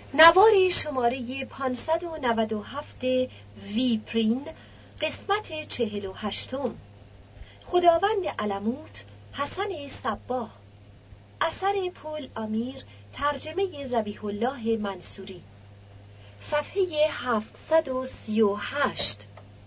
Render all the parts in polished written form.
نوار شماره 597 ویپرین قسمت 48. خداوند علموت حسن صباح، اثر پل امیر، ترجمه ذبیح الله منصوری، صفحه 738.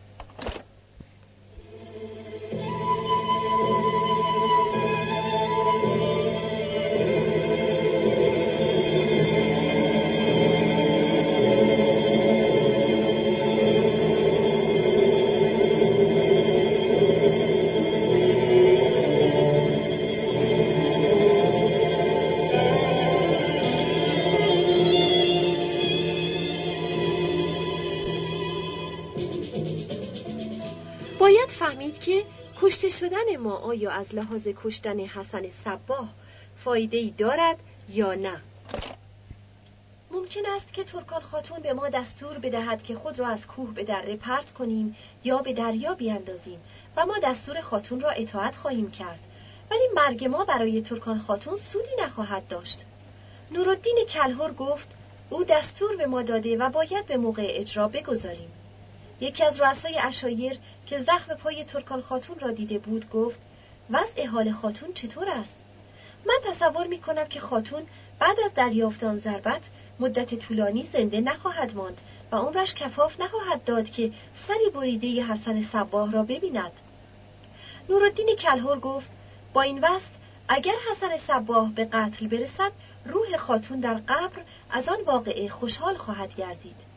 باید فهمید که کشته شدن ما آیا از لحاظ کشتن حسن صباح فایده‌ای دارد یا نه. ممکن است که ترکان خاتون به ما دستور بدهد که خود را از کوه به دره پرت کنیم یا به دریا بیاندازیم و ما دستور خاتون را اطاعت خواهیم کرد، ولی مرگ ما برای ترکان خاتون سودی نخواهد داشت. نورالدین کلهر گفت او دستور به ما داده و باید به موقع اجرا بگذاریم. یکی از رؤسای عشایر که زخم پای ترکان خاتون را دیده بود گفت وضع حال خاتون چطور است؟ من تصور می کنم که خاتون بعد از دریافت آن ضربت مدت طولانی زنده نخواهد ماند و عمرش کفاف نخواهد داد که سری بریده حسن صباح را ببیند. نورالدین کلهر گفت با این وصف اگر حسن صباح به قتل برسد روح خاتون در قبر از آن واقعه خوشحال خواهد گردید.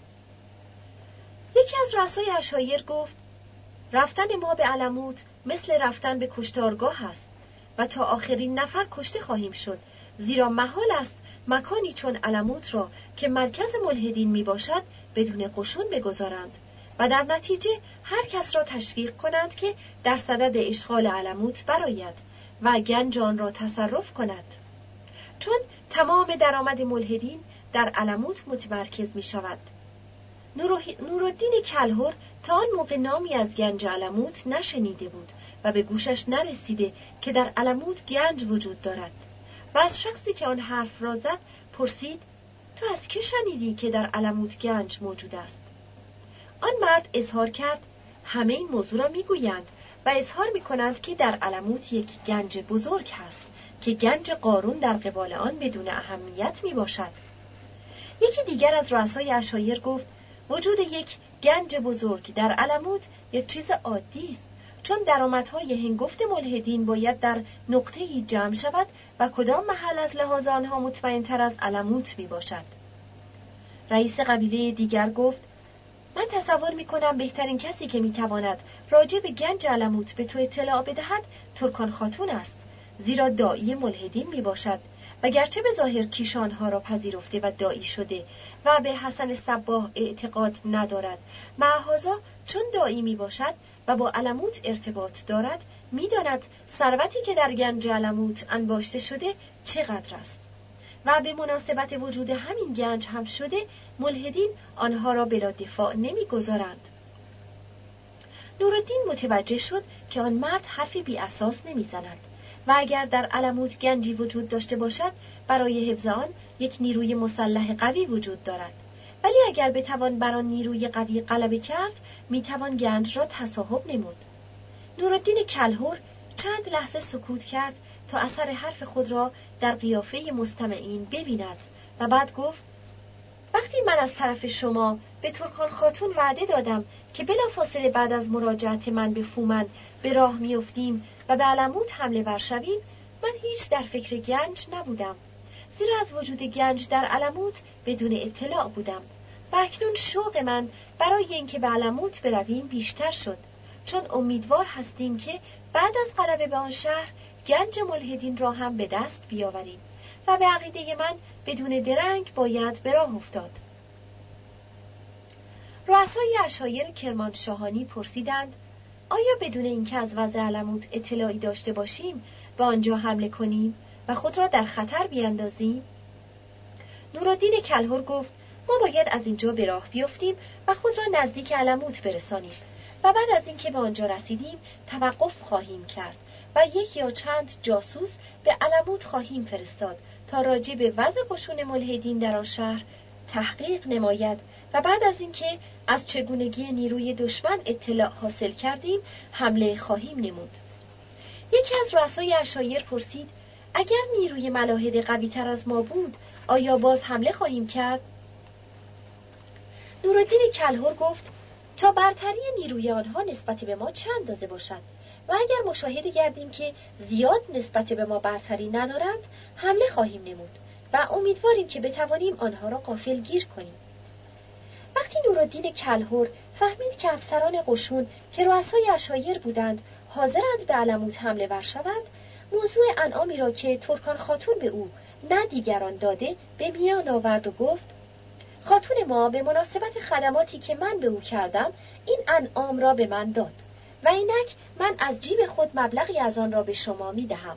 یکی از رؤسای عشایر گفت رفتن ما به علموت مثل رفتن به کشتارگاه است و تا آخرین نفر کشته خواهیم شد، زیرا محال است مکانی چون علموت را که مرکز ملحدین می باشد بدون قشون بگذارند و در نتیجه هر کس را تشویق کنند که در صدد اشغال علموت براید و گنج آن را تصرف کند، چون تمام درآمد ملحدین در علموت متمرکز می شود. نورالدین کلهر تا آن موقع نامی از گنج علموت نشنیده بود و به گوشش نرسیده که در علموت گنج وجود دارد و از شخصی که آن حرف را زد پرسید تو از که شنیدی که در علموت گنج موجود است؟ آن مرد اظهار کرد همه این موضوع را میگویند و اظهار میکنند که در علموت یک گنج بزرگ هست که گنج قارون در قبال آن بدون اهمیت میباشد. یکی دیگر از رؤسای عشایر گفت وجود یک گنج بزرگ در علموت یک چیز عادی است، چون درآمدهای هنگفت ملحدین باید در نقطه‌ای جمع شود و کدام محل از لحاظ آنها مطمئن‌تر از علموت می باشد. رئیس قبیله دیگر گفت من تصور می‌کنم بهترین کسی که می‌تواند راجع به گنج علموت به تو اطلاع بدهد ترکان خاتون است، زیرا داعی ملحدین می باشد و گرچه به ظاهر کیشانها را پذیرفته و داعی شده و به حسن صباح اعتقاد ندارد، معاذا چون داعی می باشد و با علموت ارتباط دارد می‌داند ثروتی که در گنج علموت انباشته شده چقدر است و به مناسبت وجود همین گنج هم شده ملحدین آنها را بلا دفاع نمی‌گذارند. نورالدین متوجه شد که آن مرد حرفی بی اساس نمی‌زند و اگر در علموت گنجی وجود داشته باشد برای حفظ آن یک نیروی مسلح قوی وجود دارد، ولی اگر بتوان بر آن نیروی قوی غلبه کرد میتوان گنج را تصاحب نمود. نورالدین کلهر چند لحظه سکوت کرد تا اثر حرف خود را در قیافه مستمعین ببیند و بعد گفت وقتی من از طرف شما به ترکان خاتون وعده دادم که بلافاصله بعد از مراجعت من به فومن به راه میافتیم و به علموت حمله ور شویم، من هیچ در فکر گنج نبودم، زیرا از وجود گنج در علموت بدون اطلاع بودم و اکنون شوق من برای اینکه به علموت برویم بیشتر شد، چون امیدوار هستیم که بعد از غلبه به آن شهر گنج ملحدین را هم به دست بیاوریم و به عقیده من بدون درنگ باید به راه افتاد. رؤسای عشایر کرمانشاهانی پرسیدند آیا بدون اینکه از وضع علموت اطلاعی داشته باشیم به آنجا حمله کنیم و خود را در خطر بیاندازیم؟ نورالدین کلهر گفت ما باید از اینجا به راه بیفتیم و خود را نزدیک علموت برسانیم و بعد از اینکه به آنجا رسیدیم توقف خواهیم کرد و یک یا چند جاسوس به علموت خواهیم فرستاد تا راجع به وضع قشون ملحدین در آن شهر تحقیق نماید و بعد از اینکه از چگونگی نیروی دشمن اطلاع حاصل کردیم حمله خواهیم نمود. یکی از رؤسای عشایر پرسید: اگر نیروی ملاحد قوی تر از ما بود آیا باز حمله خواهیم کرد؟ نورالدین کلهر گفت: تا برتری نیروی آنها نسبت به ما چه اندازه باشد و اگر مشاهده گردیم که زیاد نسبت به ما برتری ندارند حمله خواهیم نمود و امیدواریم که بتوانیم آنها را غافلگیر کنیم. وقتی نورالدین کلهر فهمید که افسران قشون که رؤسای عشایر بودند حاضرند به علموت حمله ور شوند، موضوع انعامی را که ترکان خاتون به او نه دیگران داده به میان آورد و گفت: خاتون ما به مناسبت خدماتی که من به او کردم این انعام را به من داد و اینک من از جیب خود مبلغی از آن را به شما می دهم.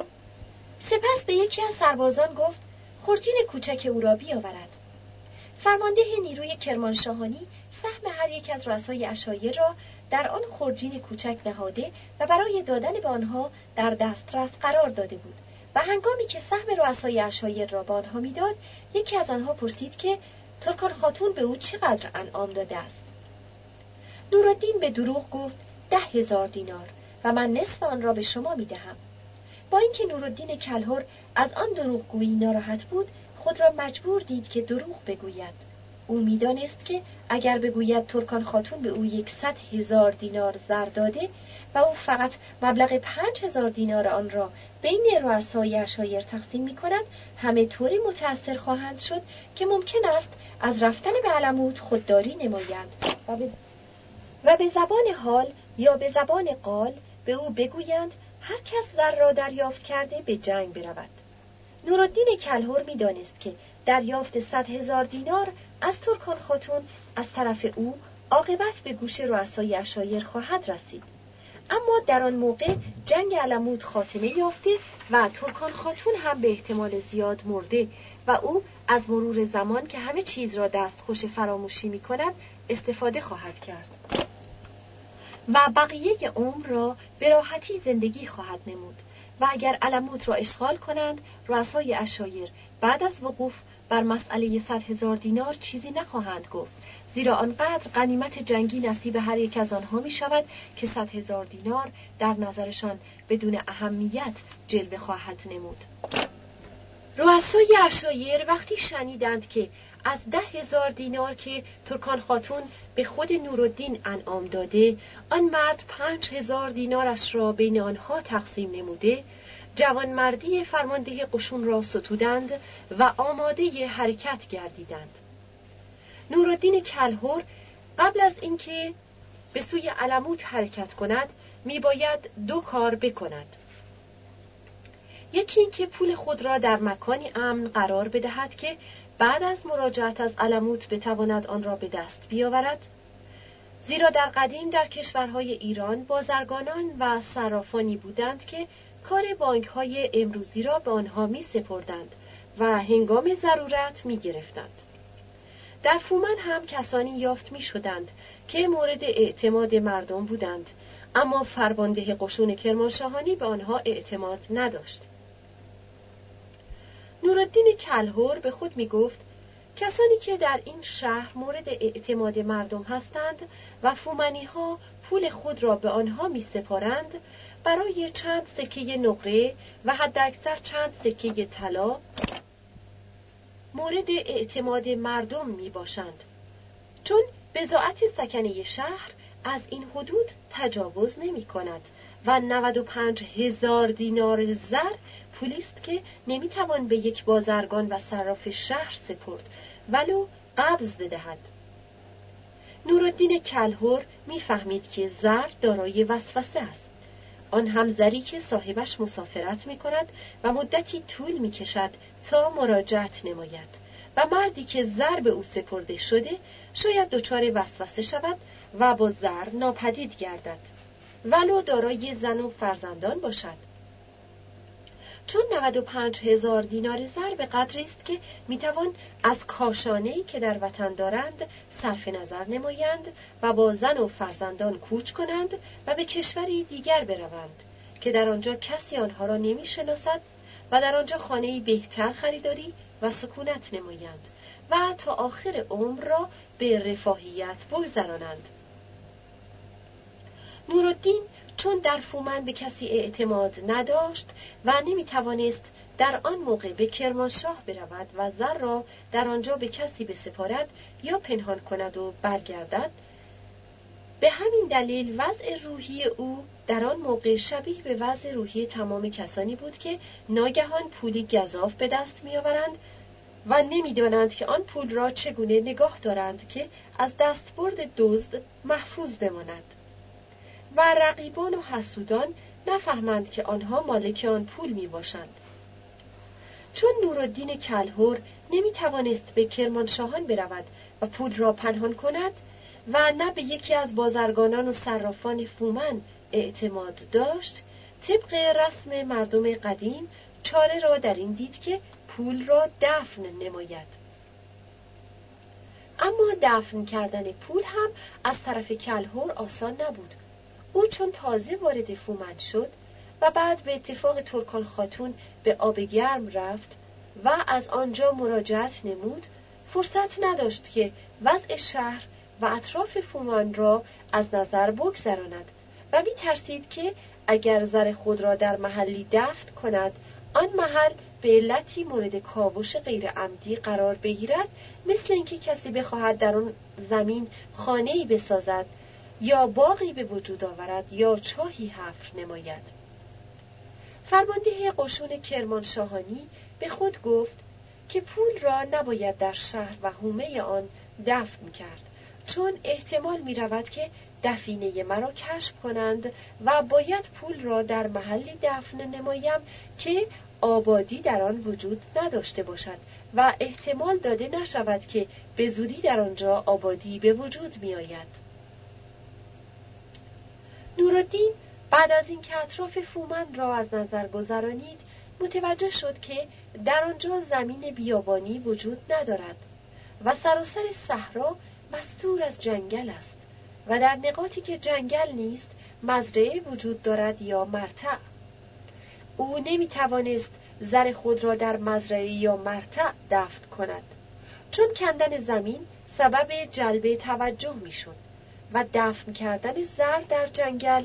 سپس به یکی از سربازان گفت: خرجین کوچک او را بیاورد. فرمانده نیروی کرمانشاهانی سهم هر یک از رؤسای عشایر را در آن خرجین کوچک نهاده و برای دادن به آنها در دسترس قرار داده بود و هنگامی که سهم رؤسای عشایر را به آنها میداد یکی از آنها پرسید که ترکان خاتون به او چقدر انعام داده است. نورالدین به دروغ گفت: 10,000 دینار و من نصف آن را به شما میدهم. با اینکه نورالدین کلهر از آن دروغگویی ناراحت بود خود را مجبور دید که دروغ بگوید. او میدانست که اگر بگوید ترکان خاتون به او 100,000 دینار زر داده و او فقط مبلغ 5,000 دینار آن را بین رؤسای عشایر تقسیم می کند همه طوری متأثر خواهند شد که ممکن است از رفتن به علموت خودداری نمایند و به زبان حال یا به زبان قال به او بگویند هر کس زر را دریافت کرده به جنگ برود. نورالدین کلهر می دانست که دریافت 100,000 دینار از ترکان خاتون از طرف او عاقبت به گوش رؤسای عشایر خواهد رسید، اما در آن موقع جنگ علموت خاتمه یافته و ترکان خاتون هم به احتمال زیاد مرده و او از مرور زمان که همه چیز را دستخوش فراموشی می کند استفاده خواهد کرد و بقیه عمر را به راحتی زندگی خواهد نمود و اگر علموت را اشغال کنند رؤسای عشایر بعد از وقوف بر مسئله 100,000 دینار چیزی نخواهند گفت، زیرا آنقدر غنیمت جنگی نصیب هر یک از آنها می شود که 100,000 دینار در نظرشان بدون اهمیت جلوه خواهد نمود. رؤسای عشایر وقتی شنیدند که از 10,000 دینار که ترکان خاتون به خود نورالدین انعام داده آن مرد 5,000 دینارش را بین آنها تقسیم نموده، جوانمردی فرمانده قشون را ستودند و آماده حرکت گردیدند. نورالدین کلهر قبل از اینکه به سوی علموت حرکت کند میباید 2 کار بکند. یکی اینکه پول خود را در مکانی امن قرار بدهد که بعد از مراجعت از علموت بتواند آن را به دست بیاورد، زیرا در قدیم در کشورهای ایران بازرگانان و صرافانی بودند که کار بانک‌های امروزی را به آنها می سپردند و هنگام ضرورت می گرفتند. در فومن هم کسانی یافت می شدند که مورد اعتماد مردم بودند، اما فرمانده قشون کرمانشاهانی به آنها اعتماد نداشت. نورالدین کلهر به خود می گفت کسانی که در این شهر مورد اعتماد مردم هستند و فومنی ها پول خود را به آنها می سپارند برای چند سکه نقره و حداکثر چند سکه طلا مورد اعتماد مردم می باشند، چون بضاعت سکنه شهر از این حدود تجاوز نمی کند و 95,000 دینار زر پولیست که نمی توان به یک بازرگان و صراف شهر سپرد ولو قبض بدهد. نورالدین کلهر می فهمید که زر دارای وسوسه است، آن هم زری که صاحبش مسافرت می کند و مدتی طول می کشد تا مراجعت نماید و مردی که زر به او سپرده شده شاید دچار وسوسه شود و با زر ناپدید گردد ولو دارای زن و فرزندان باشد، چون 95,000 دینار زر به قدری است که میتوان از کاشانه‌ای که در وطن دارند صرف نظر نمایند و با زن و فرزندان کوچ کنند و به کشوری دیگر بروند که در آنجا کسی آنها را نمیشناسد و در آنجا خانه‌ای بهتر خریداری و سکونت نمایند و تا آخر عمر را به رفاهیت بگذرانند. نورالدین چون در فومن به کسی اعتماد نداشت و نمیتوانست در آن موقع به کرمانشاه برود و زر را در آنجا به کسی بسپارد یا پنهان کند و برگردد، به همین دلیل وضع روحی او در آن موقع شبیه به وضع روحی تمام کسانی بود که ناگهان پولی گزاف به دست می‌آورند و نمی‌دانند که آن پول را چگونه نگاه دارند که از دستبرد دزد محفوظ بماند و رقیبان و حسودان نفهمند که آنها مالک آن پول میباشند. چون نورالدین کلهر نمیتوانست به کرمانشاهان برود و پول را پنهان کند و نه به یکی از بازرگانان و صرافان فومن اعتماد داشت، طبق رسم مردم قدیم چاره را در این دید که پول را دفن نماید. اما دفن کردن پول هم از طرف کلهر آسان نبود. او چون تازه وارد فومن شد و بعد به اتفاق ترکان خاتون به آب گرم رفت و از آنجا مراجعت نمود، فرصت نداشت که وضع شهر و اطراف فومن را از نظر بگذراند و می‌ترسید که اگر زر خود را در محلی دفن کند، آن محل به علتی مورد کاوش غیر عمدی قرار بگیرد، مثل اینکه کسی بخواهد در آن زمین خانه‌ای بسازد یا باغی به وجود آورد یا چاهی حفر نماید. فرمانده قشون کرمانشاهانی به خود گفت که پول را نباید در شهر و حومه آن دفن کرد، چون احتمال می رود که دفینه مرا کشف کنند و باید پول را در محلی دفن نمایم که آبادی در آن وجود نداشته باشد و احتمال داده نشود که به زودی در آنجا آبادی به وجود می آید. نورالدین بعد از اینکه اطراف فومن را از نظر گذرانید، متوجه شد که در آنجا زمین بیابانی وجود ندارد و سراسر صحرا مستور از جنگل است و در نقاطی که جنگل نیست مزرعه وجود دارد یا مرتع. او نمیتوانست زر خود را در مزرعه یا مرتع دفن کند، چون کندن زمین سبب جلب توجه میشد و دفن کردن زر در جنگل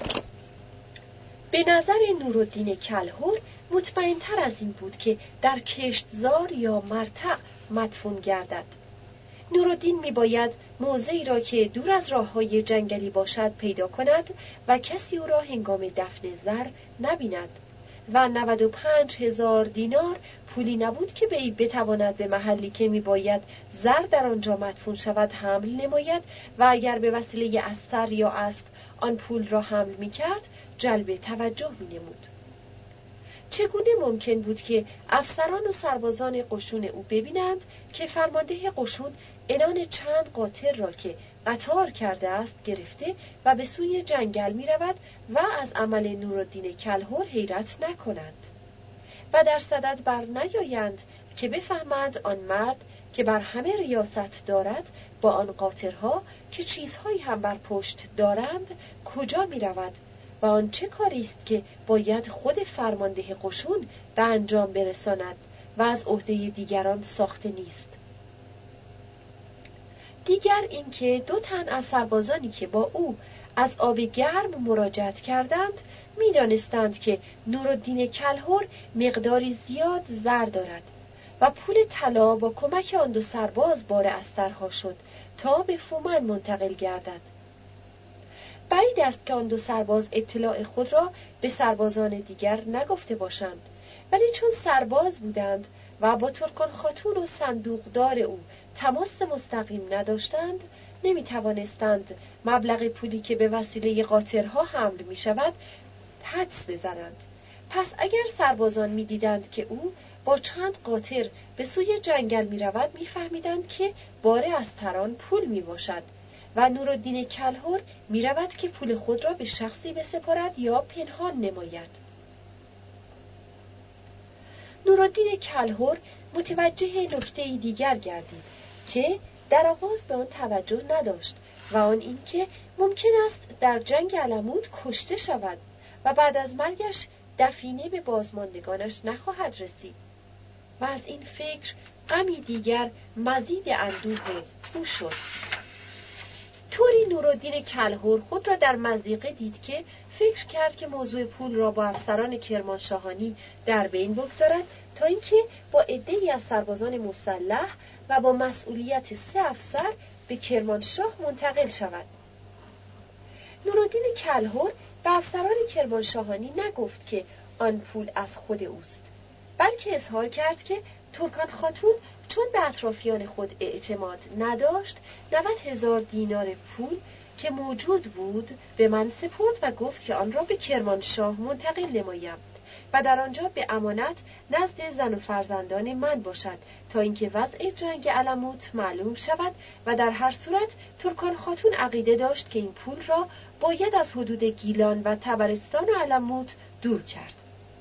به نظر نورالدین کلهر مطمئن‌تر از این بود که در کشتزار یا مرتع مدفون گردد. نورالدین می‌باید موضعی را که دور از راه‌های جنگلی باشد پیدا کند و کسی او را هنگام دفن زر نبیند و 95,000 دینار پولی نبود که وی بتواند به محلی که می‌باید زر در آنجا مدفون شود حمل نماید و اگر به وسیله استر یا اسب آن پول را حمل می‌کرد جلب توجه می‌نمود. چگونه ممکن بود که افسران و سربازان قشون او ببینند که فرمانده قشون عنان چند قاطر را که قطار کرده است گرفته و به سوی جنگل می رود و از عمل نورالدین کلهر حیرت نکنند و در صدد بر نیایند که بفهمند آن مرد که بر همه ریاست دارد با آن قاطرها که چیزهایی هم بر پشت دارند کجا می رود و آن چه کاری است که باید خود فرمانده قشون به انجام برساند و از عهده دیگران ساخته نیست. دیگر اینکه 2 تن از سربازانی که با او از آب گرم مراجعت کردند می‌دانستند که نورالدین کلهر مقداری زیاد زر دارد و پول طلا با کمک آن 2 سرباز بار استرها شد تا به فومن منتقل گردد. بعید است که آن 2 سرباز اطلاع خود را به سربازان دیگر نگفته باشند، ولی چون سرباز بودند و با ترکان خاتون و صندوقدار او تماس مستقیم نداشتند، نمی‌توانستند مبلغ پولی که به وسیله قاطرها حمل می‌شود حدس بزنند. پس اگر سربازان می‌دیدند که او با چند قاطر به سوی جنگل می‌رود، می‌فهمیدند که بار استران پول می‌باشد و نورالدین کلهر می‌رود که پول خود را به شخصی بسپارد یا پنهان نماید. نورالدین کلهر متوجه نکته دیگر گردید که در آغاز به آن توجه نداشت و آن این که ممکن است در جنگ علمود کشته شود و بعد از مرگش دفینه به بازماندگانش نخواهد رسید. و از این فکر غمی دیگر مزید اندوه او شد. طوری نورالدین کلهر خود را در مضیقه دید که فکر کرد که موضوع پول را با افسران کرمانشاهانی در بین بگذارد تا اینکه با عده‌ای از سربازان مسلح و با مسئولیت 3 افسر به کرمانشاه منتقل شود. نورالدین کلهر به افسران کرمانشاهانی نگفت که آن پول از خود اوست، بلکه اظهار کرد که ترکان خاتون چون به اطرافیان خود اعتماد نداشت 90,000 دینار پول که موجود بود به من سپرد و گفت که آن را به کرمانشاه منتقل نمایم و در آنجا به امانت نزد زن و فرزندان من باشد تا اینکه وضع جنگ علموت معلوم شود و در هر صورت ترکان خاتون عقیده داشت که این پول را باید از حدود گیلان و طبرستان و علموت دور کرد.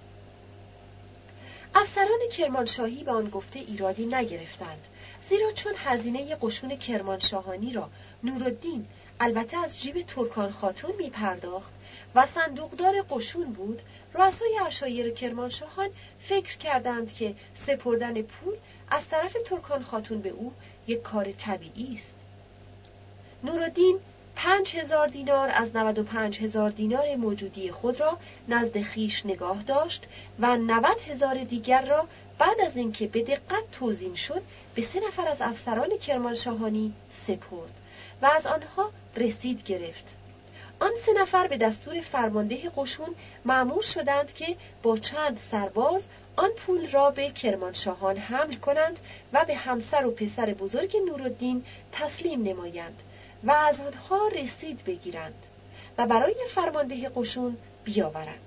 افسران کرمانشاهی به آن گفته ایرادی نگرفتند، زیرا چون هزینه قشون کرمانشاهانی را نورالدین البته از جیب ترکان خاتون می پرداخت و صندوقدار قشون بود، رؤسای عشایر کرمانشاهان فکر کردند که سپردن پول از طرف ترکان خاتون به او یک کار طبیعی است. نورالدین 5,000 دینار از 95,000 دینار موجودی خود را نزد خیش نگاه داشت و 90,000 دیگر را بعد از اینکه به دقت توزیع شد به 3 نفر از افسران کرمانشاهانی سپرد و از آنها رسید گرفت. آن 3 نفر به دستور فرمانده قشون مأمور شدند که با چند سرباز آن پول را به کرمانشاهان حمل کنند و به همسر و پسر بزرگ نورالدین تسلیم نمایند و از آنها رسید بگیرند و برای فرمانده قشون بیاورند.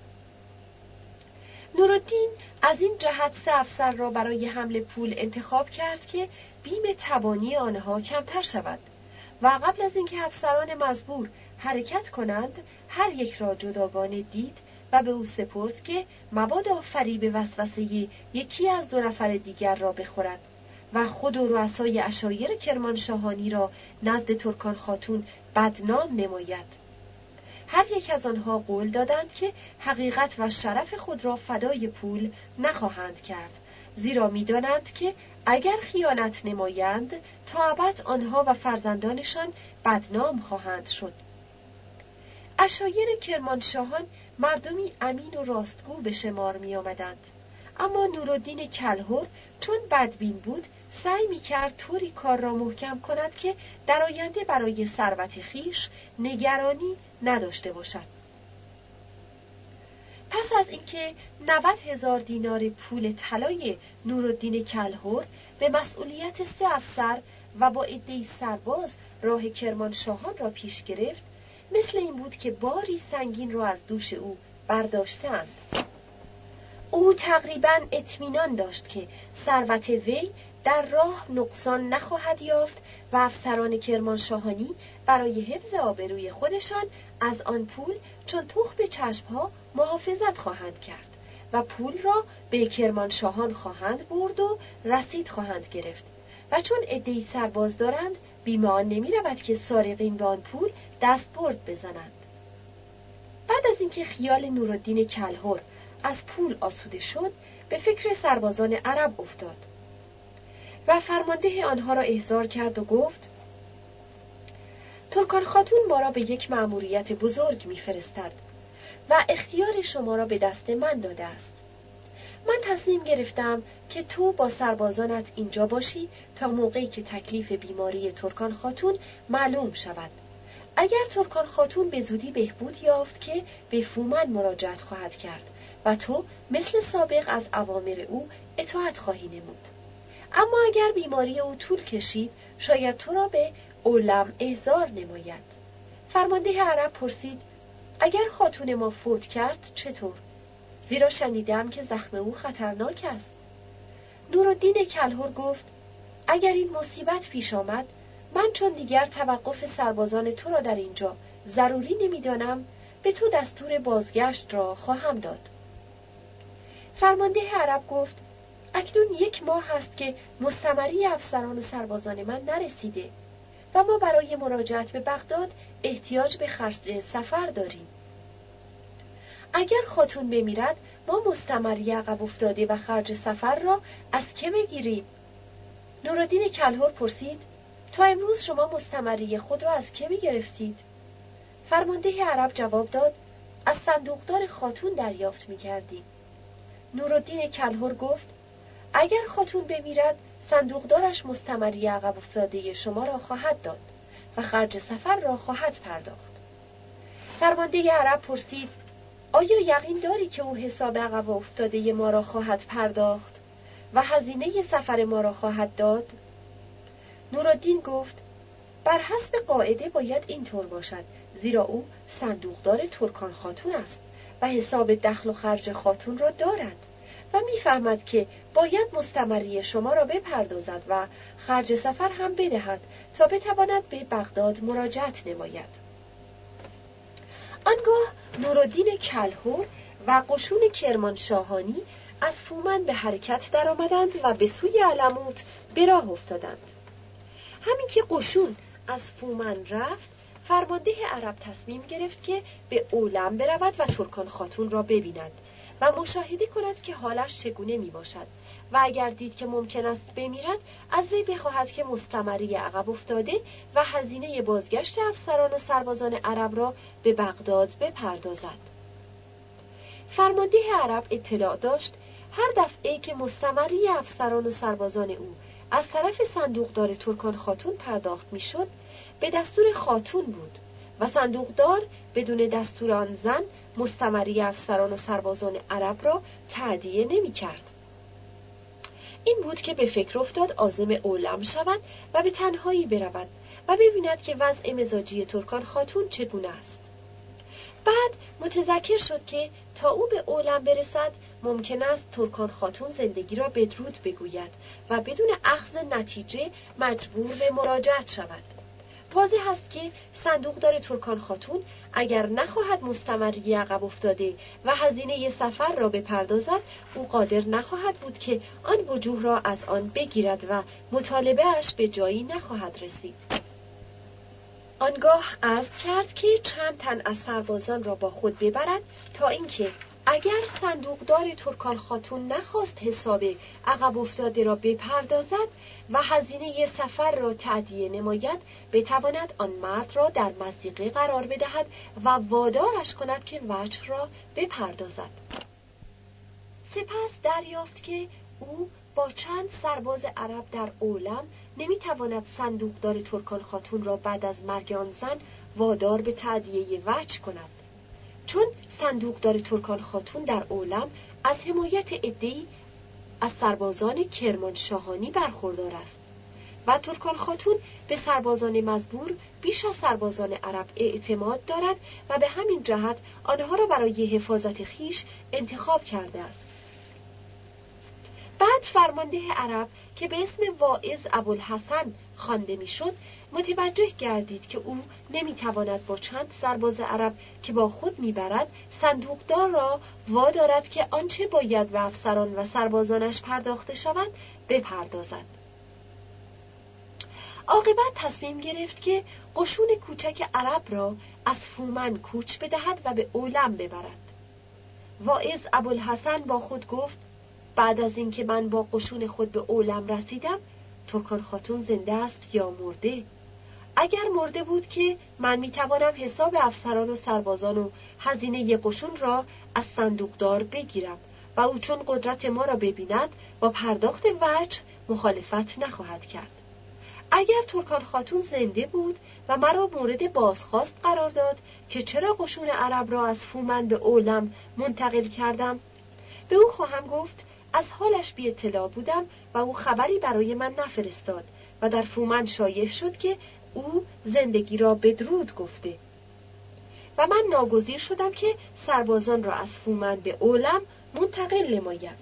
نورالدین از این جهت 3 افسر را برای حمل پول انتخاب کرد که بیم تبانی آنها کمتر شود و قبل از اینکه افسران مزبور حرکت کنند هر یک را جداگانه دید و به او سپرد که مبادا فریب وسوسه یکی از 2 نفر دیگر را بخورد و خود و رؤسای عشایر کرمانشاهانی را نزد ترکان خاتون بدنام نماید. هر یک از آنها قول دادند که حقیقت و شرف خود را فدای پول نخواهند کرد، زیرا می‌دانند که اگر خیانت نمایند تا ابد آنها و فرزندانشان بدنام خواهند شد. عشایر کرمانشاهان مردمی امین و راستگو به شمار می آمدند، اما نورالدین کلهر چون بدبین بود سعی می کرد طوری کار را محکم کند که در آینده برای ثروت خویش نگرانی نداشته باشد. پس از اینکه 90,000 دینار پول طلای نورالدین کلهر به مسئولیت 3 افسر و با عده‌ای سرباز راه کرمانشاهان را پیش گرفت، مثل این بود که باری سنگین را از دوش او برداشتند. او تقریباً اطمینان داشت که ثروت وی در راه نقصان نخواهد یافت و افسران کرمانشاهانی برای حفظ آبروی خودشان از آن پول چون تخم به چشمها محافظت خواهند کرد و پول را به کرمانشاهان خواهند برد و رسید خواهند گرفت و چون عده‌ای سرباز دارند بیم آن نمی رود که سارقین به آن پول دست برد بزنند. بعد از اینکه خیال نورالدین کلهر از پول آسوده شد به فکر سربازان عرب افتاد و فرمانده آنها را احضار کرد و گفت ترکان خاتون ما را به یک مأموریت بزرگ می‌فرستد و اختیار شما را به دست من داده است. من تصمیم گرفتم که تو با سربازانت اینجا باشی تا موقعی که تکلیف بیماری ترکان خاتون معلوم شود. اگر ترکان خاتون به زودی بهبود یافت که به فومن مراجعت خواهد کرد و تو مثل سابق از اوامر او اطاعت خواهی نمود. اما اگر بیماری او طول کشید شاید تو را به اولم احضار نماید. فرمانده عرب پرسید اگر خاتون ما فوت کرد چطور؟ زیرا شنیدم که زخم او خطرناک است. نورالدین کلهر گفت اگر این مصیبت پیش آمد من چون دیگر توقف سربازان تو را در اینجا ضروری نمی‌دانم به تو دستور بازگشت را خواهم داد. فرمانده عرب گفت اکنون 1 ماه است که مستمری افسران و سربازان من نرسیده و ما برای مراجعت به بغداد احتیاج به خرج سفر داریم. اگر خاتون بمیرد ما مستمری عقب افتاده و خرج سفر را از که بگیریم؟ نورالدین کلهر پرسید: تا امروز شما مستمری خود را از که می‌گرفتید؟ فرمانده عرب جواب داد: از صندوقدار خاتون دریافت می‌کردیم. نورالدین کلهر گفت: اگر خاتون بمیرد صندوقدارش مستمری عقب افتاده شما را خواهد داد و خرج سفر را خواهد پرداخت. فرمانده عرب پرسید: آیا یقین داری که او حساب عقب افتاده ما را خواهد پرداخت و هزینه سفر ما را خواهد داد؟ نورالدین گفت: بر حسب قاعده باید اینطور باشد، زیرا او صندوقدار ترکان خاتون است و حساب دخل و خرج خاتون را دارد و می‌فهمد که باید مستمری شما را بپردازد و خرج سفر هم بدهد تا بتواند به بغداد مراجعت نماید. آنگاه نورالدین کلهر و قشون کرمانشاهانی از فومن به حرکت درآمدند و به سوی علموت به راه افتادند. همین که قشون از فومن رفت، فرمانده عرب تصمیم گرفت که به اولم برود و ترکان خاتون را ببیند و مشاهده کند که حالش چگونه می باشد و اگر دید که ممکن است بمیرد از وی بخواهد که مستمری عقب افتاده و هزینه بازگشت افسران و سربازان عرب را به بغداد بپردازد. فرمانده عرب اطلاع داشت هر دفعه که مستمری افسران و سربازان او از طرف صندوقدار ترکان خاتون پرداخت میشد، به دستور خاتون بود و صندوقدار بدون دستور آن زن مستمری افسران و سربازان عرب را تأدیه نمی کرد. این بود که به فکر افتاد عازم اولم شود و به تنهایی برود و ببیند که وضع مزاجی ترکان خاتون چگونه است. بعد متذکر شد که تا او به اولم برسد ممکن است ترکان خاتون زندگی را بدرود بگوید و بدون اخذ نتیجه مجبور به مراجعت شود. واضح است که صندوقدار ترکان خاتون اگر نخواهد مستمری عقب افتاده و هزینه سفر را بپردازد، او قادر نخواهد بود که آن وجوه را از آن بگیرد و مطالبه اش به جایی نخواهد رسید. آنگاه عزم کرد که چند تن از سربازان را با خود ببرد تا اینکه اگر صندوقدار ترکان خاتون نخواست حساب عقب افتاده را بپردازد و هزینه سفر را تأدیه نماید، بتواند آن مرد را در مضیقه قرار بدهد و وادارش کند که وجه را بپردازد. سپس دریافت که او با چند سرباز عرب در اولم نمیتواند صندوقدار ترکان خاتون را بعد از مرگ آن زن وادار به تأدیه وجه کند، چون صندوقدار ترکان خاتون در اولم از حمایت عده‌ای از سربازان کرمانشاهانی برخوردار است و ترکان خاتون به سربازان مزبور بیش از سربازان عرب اعتماد دارد و به همین جهت آنها را برای حفاظت خیش انتخاب کرده است. بعد فرمانده عرب که به اسم واعظ ابوالحسن خوانده میشد متوجه گردید که او نمیتواند با چند سرباز عرب که با خود میبرد صندوقدار را وادارد که آنچه باید به افسران و سربازانش پرداخته شود بپردازد. عاقبت تصمیم گرفت که قشون کوچک عرب را از فومن کوچ بدهد و به اولم ببرد. واعظ ابوالحسن با خود گفت: بعد از اینکه من با قشون خود به اولم رسیدم، ترکان خاتون زنده است یا مرده؟ اگر مرده بود که من میتوانم حساب افسران و سربازان و هزینه قشون را از صندوقدار بگیرم و او چون قدرت ما را ببیند با پرداخت وجه مخالفت نخواهد کرد. اگر ترکان خاتون زنده بود و مرا مورد بازخواست قرار داد که چرا قشون عرب را از فومن به اولم منتقل کردم، به او خواهم گفت از حالش بی اطلاع بودم و او خبری برای من نفرستاد و در فومن شایع شد که او زندگی را بدرود گفته و من ناگزیر شدم که سربازان را از فومن به اولم منتقل نمایم.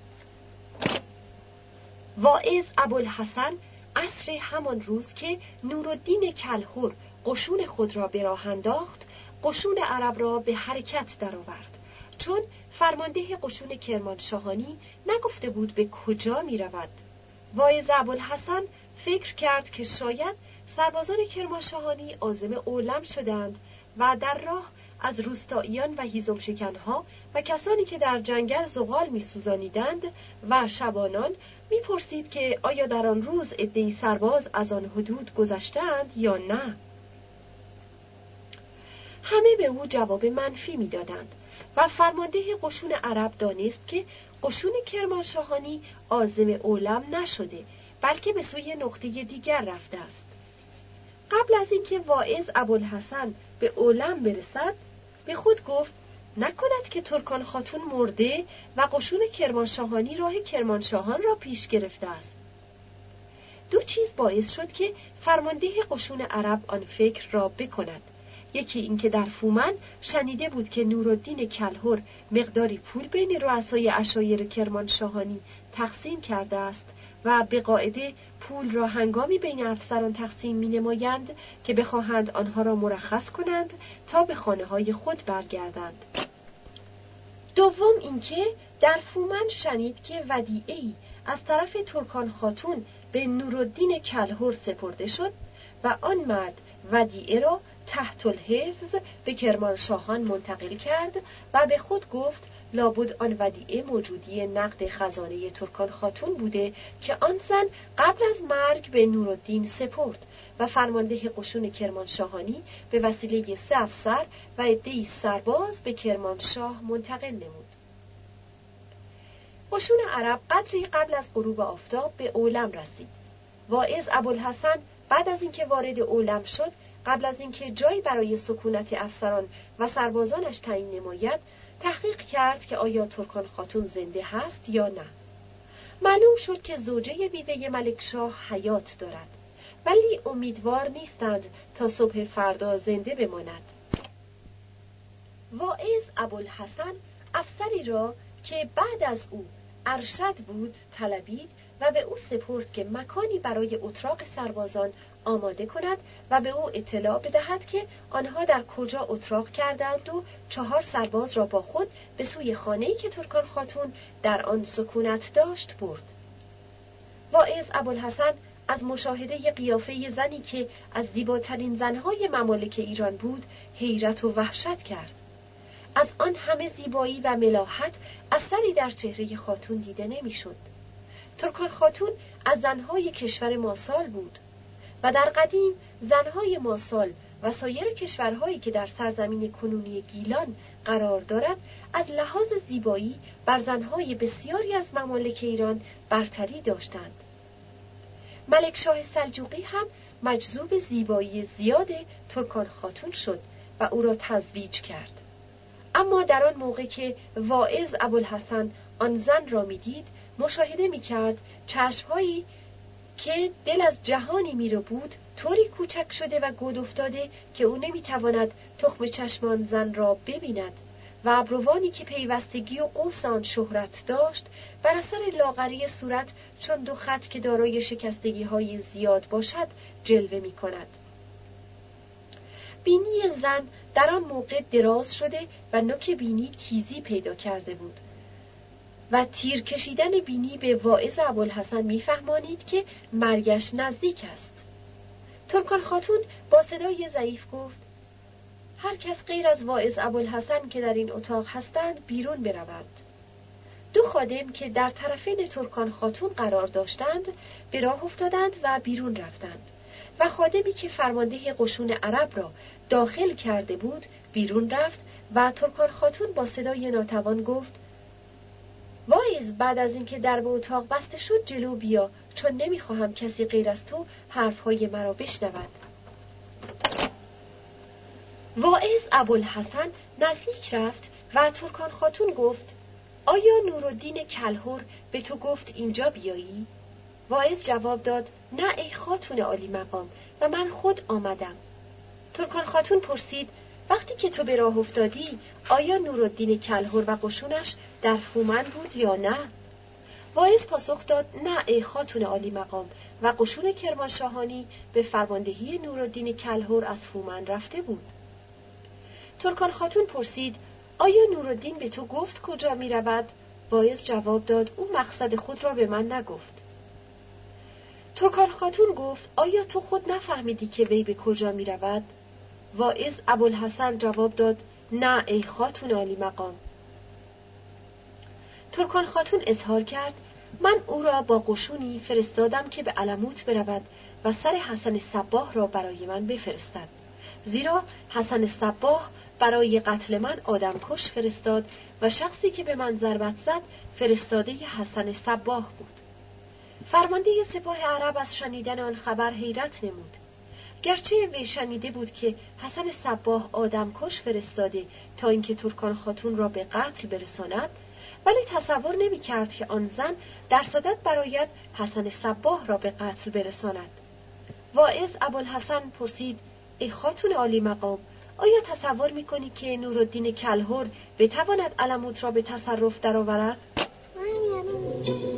واعظ ابوالحسن عصر همان روز که نورالدین کلهر قشون خود را به راه انداخت، قشون عرب را به حرکت درآورد، چون فرمانده قشون کرمانشاهانی نگفته بود به کجا می رود. واعظ ابوالحسن فکر کرد که شاید سربازان کرمانشاهانی عازم اولم شدند و در راه از روستاییان و هیزم شکنها و کسانی که در جنگل زغال می‌سوزانیدند و شبانان می‌پرسید که آیا در آن روز عده‌ای سرباز از آن حدود گذشتند یا نه. همه به او جواب منفی می‌دادند و فرمانده قشون عرب دانست که قشون کرمانشاهانی عازم اولم نشده، بلکه به سوی نقطه دیگر رفته است. قبل از اینکه واعظ ابوالحسن به اولم برسد، به خود گفت نکند که ترکان خاتون مرده و قشون کرمانشاهانی راه کرمانشاهان را پیش گرفته است. دو چیز باعث شد که فرمانده قشون عرب آن فکر را بکند. یکی اینکه در فومن شنیده بود که نورالدین کلهر مقداری پول بین رؤسای عشایر کرمانشاهانی تقسیم کرده است و به قاعده پول را هنگامی بین افسران تقسیم می‌نمایند که بخواهند آنها را مرخص کنند تا به خانه‌های خود برگردند. دوم اینکه در فومن شنید که ودیعه‌ای از طرف ترکان خاتون به نورالدین کلهر سپرده شد و آن مرد ودیعه را تحت الحفظ به کرمانشاهان منتقل کرد و به خود گفت لابد آن ودیعه موجودی نقد خزانه ترکان خاتون بوده که آن زن قبل از مرگ به نورالدین سپرد و فرمانده قشون کرمانشاهانی به وسیله 3 افسر و عده‌ای سرباز به کرمانشاه منتقل نمود. قشون عرب قدری قبل از غروب آفتاب به اولم رسید. واعظ ابوالحسن بعد از اینکه وارد اولم شد، قبل از اینکه جایی برای سکونت افسران و سربازانش تعیین نماید، تحقیق کرد که آیا ترکان خاتون زنده هست یا نه. معلوم شد که زوجه بیوه ملکشاه حیات دارد، ولی امیدوار نیستند تا صبح فردا زنده بماند. واعظ ابوالحسن افسری را که بعد از او ارشد بود طلبید و به او سپرد که مکانی برای اتراق سربازان آماده کند و به او اطلاع بدهد که آنها در کجا اتراق کردند و 4 سرباز را با خود به سوی خانه‌ای که ترکان خاتون در آن سکونت داشت برد. واعظ ابوالحسن از مشاهده قیافه زنی که از زیباترین زنهای ممالک ایران بود حیرت و وحشت کرد. از آن همه زیبایی و ملاحت اثری در چهره خاتون دیده نمی‌شد. ترکان خاتون از زنهای کشور ماسال بود و در قدیم زنهای ماسال و سایر کشورهایی که در سرزمین کنونی گیلان قرار دارد از لحاظ زیبایی بر زنهای بسیاری از ممالک ایران برتری داشتند. ملکشاه سلجوقی هم مجذوب زیبایی زیاد ترکان خاتون شد و او را تزویج کرد. اما در آن موقع که واعظ ابوالحسن آن زن را می‌دید، مشاهده می‌کرد چشم‌هایی که دل از جهانی می‌رو بود طوری کوچک شده و گود افتاده که او نمی‌تواند تخم چشم آن زن را ببیند و ابروانی که پیوستگی و قوس آن شهرت داشت بر اثر لاغری صورت چون 2 خط که دارای شکستگی‌های زیاد باشد جلوه می‌کند. بینی زن در آن موقع دراز شده و نوک بینی تیزی پیدا کرده بود و تیر کشیدن بینی به واعظ ابوالحسن می‌فهمانید که مرگش نزدیک است. ترکان خاتون با صدای ضعیف گفت: هر کس غیر از واعظ ابوالحسن که در این اتاق هستند بیرون برود. 2 خادم که در طرفین ترکان خاتون قرار داشتند به راه افتادند و بیرون رفتند و خادمی که فرمانده قشون عرب را داخل کرده بود بیرون رفت و ترکان خاتون با صدای ناتوان گفت: واعظ بعد از اینکه درب اتاق بسته شد جلو بیا، چون نمیخواهم کسی غیر از تو حرفهای مرا بشنود. واعظ ابوالحسن نزدیک رفت و ترکان خاتون گفت: آیا نورالدین کلهر به تو گفت اینجا بیایی؟ واعظ جواب داد: نه ای خاتون عالی مقام، و من خود آمدم. ترکان خاتون پرسید: وقتی که تو به راه افتادی آیا نورالدین کلهر و قشونش در فومن بود یا نه؟ واعظ پاسخ داد: نه ای خاتون عالی مقام، و قشون کرمانشاهانی به فرماندهی نورالدین کلهر از فومن رفته بود. ترکان خاتون پرسید: آیا نورالدین به تو گفت کجا می رود؟ واعظ جواب داد: او مقصد خود را به من نگفت. ترکان خاتون گفت: آیا تو خود نفهمیدی که وی به کجا می رود؟ واعظ ابوالحسن جواب داد: نه ای خاتون عالی مقام. ترکان خاتون اظهار کرد من او را با قشونی فرستادم که به علموت برود و سر حسن صباح را برای من بفرستد، زیرا حسن صباح برای قتل من آدمکش فرستاد و شخصی که به من ضربت زد فرستاده حسن صباح بود. فرمانده سپاه عرب از شنیدن آن خبر حیرت نمود، گرچه وی شنیده بود که حسن صباح آدمکش فرستاده تا اینکه ترکان خاتون را به قتل برساند، ولی تصور نمی کرد که آن زن در صدد برآید حسن صباح را به قتل برساند. واعظ ابوالحسن پرسید ای خاتون عالی مقام، آیا تصور می کنی که نورالدین کلهر بتواند علموت را به تصرف درآورد؟